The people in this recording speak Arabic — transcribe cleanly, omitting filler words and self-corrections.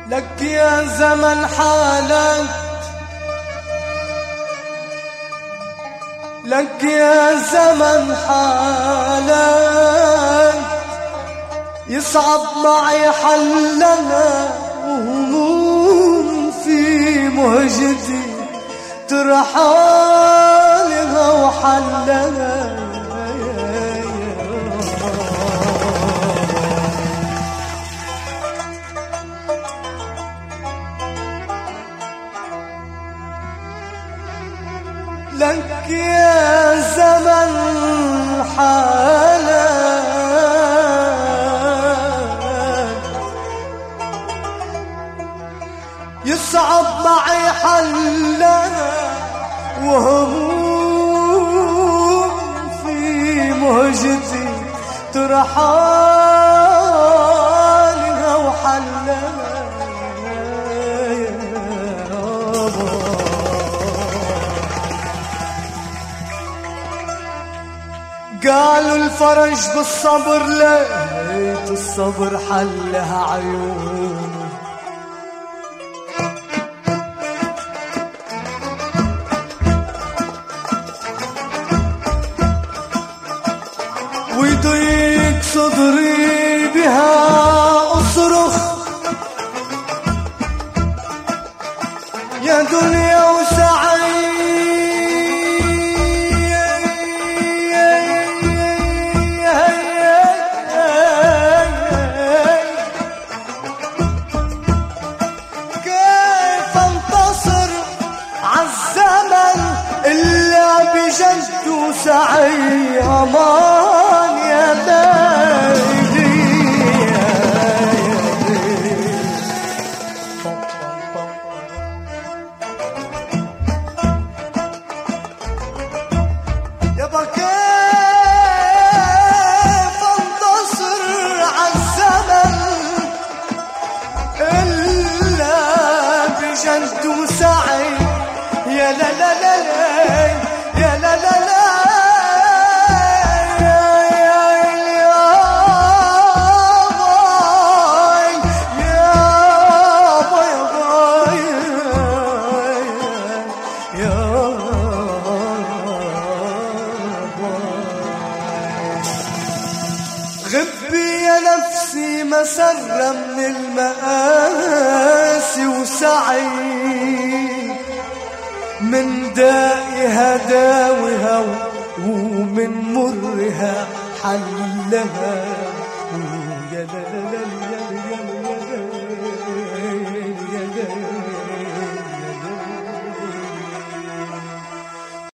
لك يا زمن حالك، لك يا زمن حالك، يصعب معي حلنا وهموم في مهجتي ترحالها وحلنا. لك يا زمن حالك، يصعب معي حلنا وهموم في مهجتي ترحالها وحلنا. قالوا الفرج بالصبر، لقيت الصبر حلها عيون. ويضيق صدري بها أصرخ يا دنيا وسعي. بجد وسعي أمان يا ليلي يابا، كيف انتصر عالزمن إلا بجد وسعي. يا لا لا لا يا لا لا لا يا غبي يا نفسي مسرة من المآسي وسعي، من دائها داوها ومن مرها حلها. يا